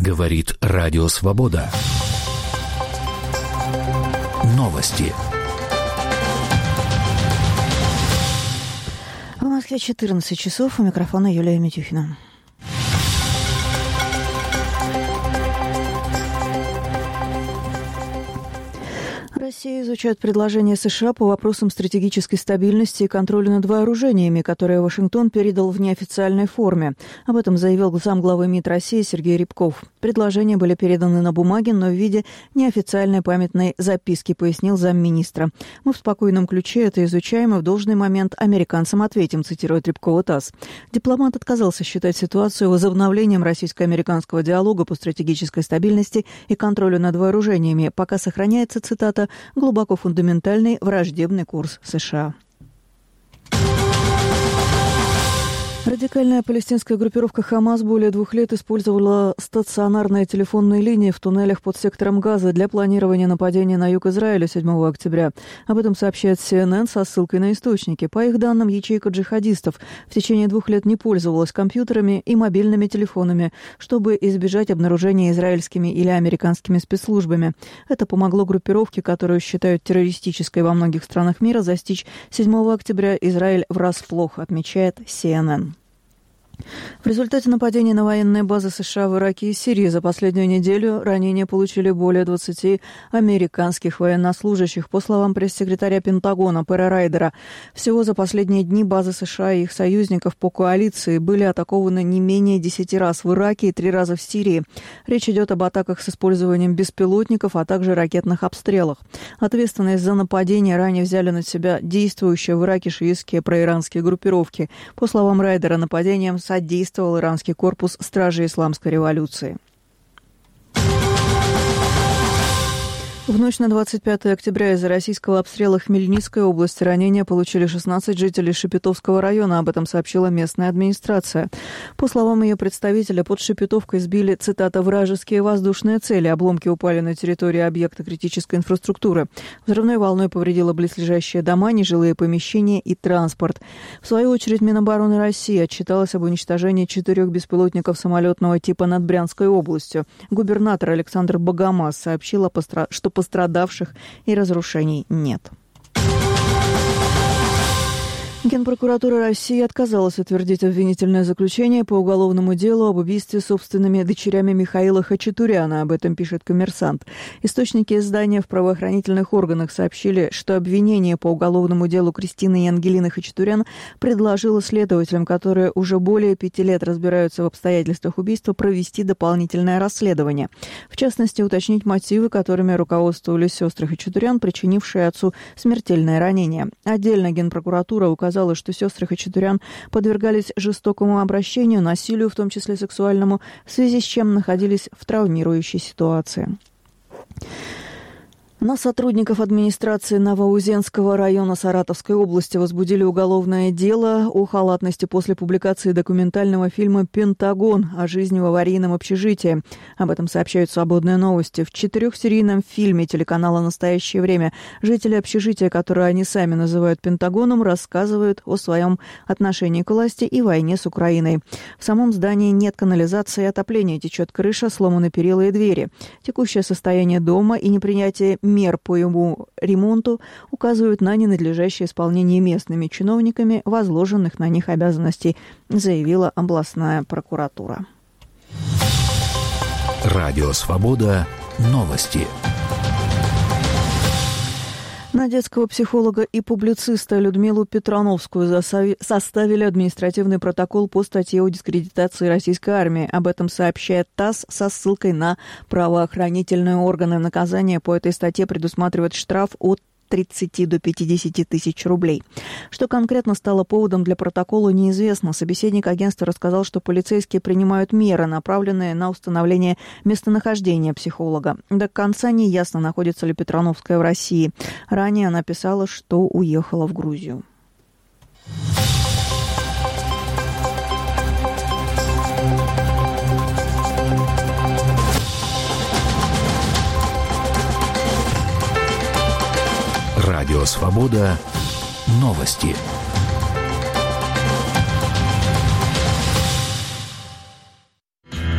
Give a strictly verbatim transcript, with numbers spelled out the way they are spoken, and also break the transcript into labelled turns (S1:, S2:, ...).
S1: Говорит Радио Свобода. Новости.
S2: В Москве четырнадцать часов. У микрофона Юлия Митюхина. Россия изучает предложения США по вопросам стратегической стабильности и контроля над вооружениями, которые Вашингтон передал в неофициальной форме. Об этом заявил замглавы МИД России Сергей Рябков. Предложения были переданы на бумаге, но в виде неофициальной памятной записки, пояснил замминистра. «Мы в спокойном ключе это изучаем и в должный момент американцам ответим», цитирует Рябкова ТАСС. Дипломат отказался считать ситуацию возобновлением российско-американского диалога по стратегической стабильности и контролю над вооружениями, пока сохраняется, цитата, глубоко фундаментальный враждебный курс США. Радикальная палестинская группировка «Хамас» более двух лет использовала стационарные телефонные линии в туннелях под сектором Газа для планирования нападения на юг Израиля седьмого октября. Об этом сообщает Си Эн Эн со ссылкой на источники. По их данным, ячейка джихадистов в течение двух лет не пользовалась компьютерами и мобильными телефонами, чтобы избежать обнаружения израильскими или американскими спецслужбами. Это помогло группировке, которую считают террористической во многих странах мира, застичь седьмого октября Израиль врасплох, отмечает Си Эн Эн. В результате нападений на военные базы США в Ираке и Сирии за последнюю неделю ранения получили более двадцати американских военнослужащих. По словам пресс-секретаря Пентагона Пэра Райдера, всего за последние дни базы США и их союзников по коалиции были атакованы не менее десяти раз в Ираке и три раза в Сирии. Речь идет об атаках с использованием беспилотников, а также ракетных обстрелах. Ответственность за нападение ранее взяли на себя действующие в Ираке шиитские проиранские группировки. По словам Райдера, нападением содействовал иранский корпус Стражей Исламской революции. В ночь на двадцать пятое октября из-за российского обстрела Хмельницкой области ранения получили шестнадцать жителей Шепетовского района. Об этом сообщила местная администрация. По словам ее представителя, под Шепетовкой сбили, цитата, «вражеские воздушные цели». Обломки упали на территории объекта критической инфраструктуры. Взрывной волной повредило близлежащие дома, нежилые помещения и транспорт. В свою очередь Минобороны России отчиталась об уничтожении четырех беспилотников самолетного типа над Брянской областью. Губернатор Александр Богомаз сообщил, что пострадавших и разрушений нет. Генпрокуратура России отказалась утвердить обвинительное заключение по уголовному делу об убийстве собственными дочерями Михаила Хачатуряна. Об этом пишет «Коммерсант». Источники издания в правоохранительных органах сообщили, что обвинение по уголовному делу Кристины и Ангелины Хачатурян предложило следователям, которые уже более пяти лет разбираются в обстоятельствах убийства, провести дополнительное расследование. В частности, уточнить мотивы, которыми руководствовались сестры Хачатурян, причинившие отцу смертельное ранение. Отдельно Генпрокуратура указала, что сестры Хачатурян подвергались жестокому обращению, насилию, в том числе сексуальному, в связи с чем находились в травмирующей ситуации. На сотрудников администрации Новоузенского района Саратовской области возбудили уголовное дело о халатности после публикации документального фильма «Пентагон» о жизни в аварийном общежитии. Об этом сообщают «Свободные новости». В четырехсерийном фильме телеканала «Настоящее время» жители общежития, которое они сами называют «Пентагоном», рассказывают о своем отношении к власти и войне с Украиной. В самом здании нет канализации и отопления, течет крыша, сломаны перила и двери. Текущее состояние дома и непринятие мер по его ремонту указывают на ненадлежащее исполнение местными чиновниками возложенных на них обязанностей, заявила областная прокуратура.
S1: Радио Свобода. Новости.
S2: На детского психолога и публициста Людмилу Петрановскую составили административный протокол по статье о дискредитации российской армии. Об этом сообщает ТАСС со ссылкой на правоохранительные органы. Наказание по этой статье предусматривает штраф от тридцати до пятидесяти тысяч рублей. Что конкретно стало поводом для протокола, неизвестно. Собеседник агентства рассказал, что полицейские принимают меры, направленные на установление местонахождения психолога. До конца не ясно, находится ли Петрановская в России. Ранее она писала, что уехала в Грузию.
S1: Радио Свобода. Новости.